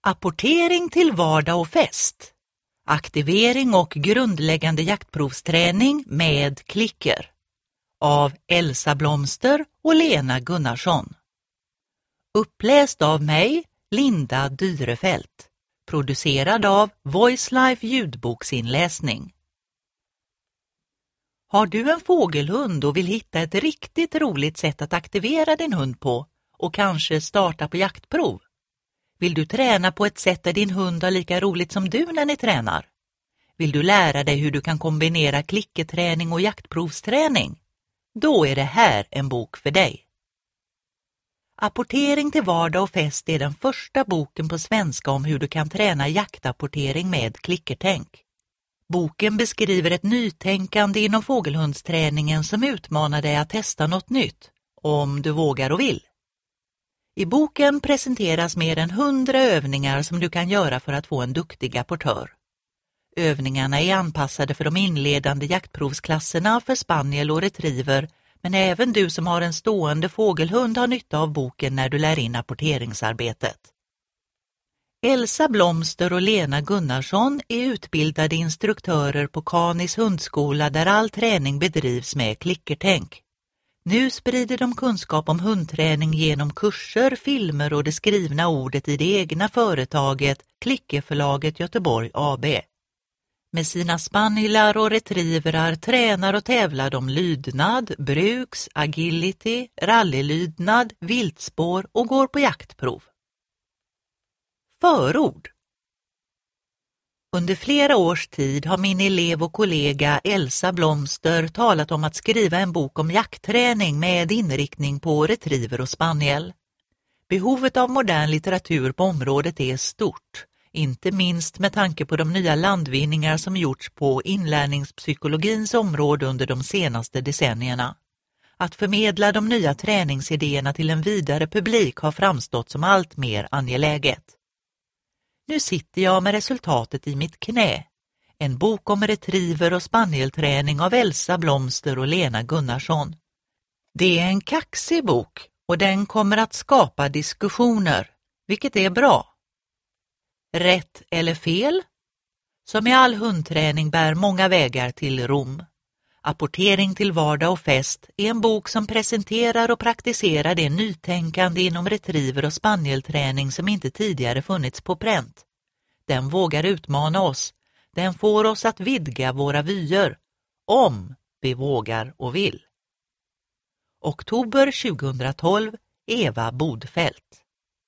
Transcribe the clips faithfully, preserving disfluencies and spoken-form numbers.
Apportering till vardag och fest. Aktivering och grundläggande jaktprovsträning med klicker. Av Elsa Blomster och Lena Gunnarsson. Uppläst av mig, Linda Dyrefelt. Producerad av Voice Life ljudboksinläsning. Har du en fågelhund och vill hitta ett riktigt roligt sätt att aktivera din hund på och kanske starta på jaktprov? Vill du träna på ett sätt där din hund har lika roligt som du när ni tränar? Vill du lära dig hur du kan kombinera klickerträning och jaktprovsträning? Då är det här en bok för dig. Apportering till vardag och fest är den första boken på svenska om hur du kan träna jaktapportering med klickertänk. Boken beskriver ett nytänkande inom fågelhundsträningen som utmanar dig att testa något nytt, om du vågar och vill. I boken presenteras mer än hundra övningar som du kan göra för att få en duktig apportör. Övningarna är anpassade för de inledande jaktprovsklasserna för spaniel och retriever, men även du som har en stående fågelhund har nytta av boken när du lär in apporteringsarbetet. Elsa Blomster och Lena Gunnarsson är utbildade instruktörer på Canis hundskola där all träning bedrivs med klickertänk. Nu sprider de kunskap om hundträning genom kurser, filmer och det skrivna ordet i det egna företaget Klickerförlaget Göteborg A B. Med sina spanielar och retrieverar tränar och tävlar de lydnad, bruks, agility, rallylydnad, viltspår och går på jaktprov. Förord. Under flera års tid har min elev och kollega Elsa Blomster talat om att skriva en bok om jaktträning med inriktning på retriever och spaniel. Behovet av modern litteratur på området är stort, inte minst med tanke på de nya landvinningar som gjorts på inlärningspsykologins område under de senaste decennierna. Att förmedla de nya träningsidéerna till en vidare publik har framstått som allt mer angeläget. Nu sitter jag med resultatet i mitt knä. En bok om retriever och spanielträning av Elsa Blomster och Lena Gunnarsson. Det är en kaxig bok och den kommer att skapa diskussioner, vilket är bra. Rätt eller fel? Som i all hundträning bär många vägar till Rom. Apportering till vardag och fest är en bok som presenterar och praktiserar det nytänkande inom retriever- och spanielträning som inte tidigare funnits på pränt. Den vågar utmana oss. Den får oss att vidga våra vyer, om vi vågar och vill. Oktober tjugohundratolv, Eva Bodfält.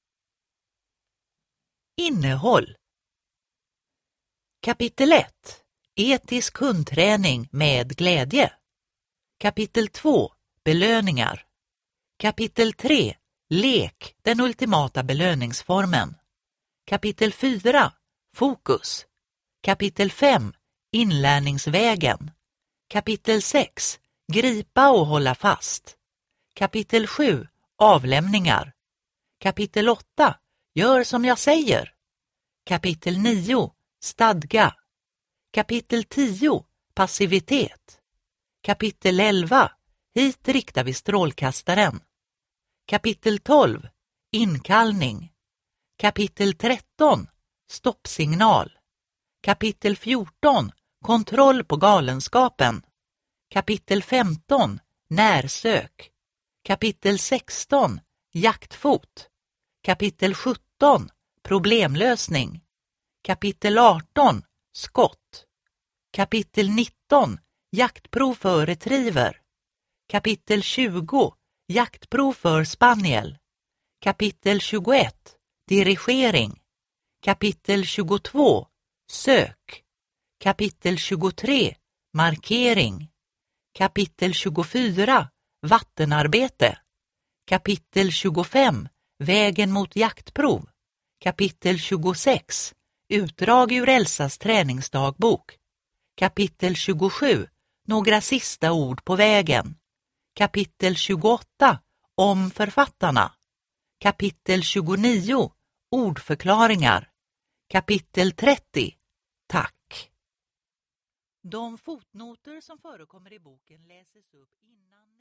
Innehåll. Kapitel ett. Etisk hundträning med glädje. Kapitel två. Belöningar. Kapitel tre. Lek, den ultimata belöningsformen. Kapitel fyra. Fokus. Kapitel fem. Inlärningsvägen. Kapitel sex. Gripa och hålla fast. Kapitel sju. Avlämningar. Kapitel åtta. Gör som jag säger. Kapitel nio. Stadga. Kapitel tio. Passivitet. Kapitel elva. Hit riktar vi strålkastaren. Kapitel tolv. Inkallning. Kapitel tretton. Stoppsignal. Kapitel fjorton. Kontroll på galenskapen. Kapitel femton. Närsök. Kapitel sexton. Jaktfot. Kapitel sjutton. Problemlösning. Kapitel arton. Skott. Kapitel nitton. Jaktprov för retriever. Kapitel tjugo. Jaktprov för spaniel. Kapitel tjugoett. Dirigering. Kapitel tjugotvå. Sök. Kapitel tjugotre. Markering. Kapitel tjugofyra. Vattenarbete. Kapitel tjugofem. Vägen mot jaktprov. Kapitel tjugosex. Utdrag ur Elsas träningsdagbok. Kapitel tjugosju. Några sista ord på vägen. Kapitel tjugoåtta. Om författarna. Kapitel tjugonio. Ordförklaringar. Kapitel trettio. Tack. De fotnoter som förekommer i boken läses upp innan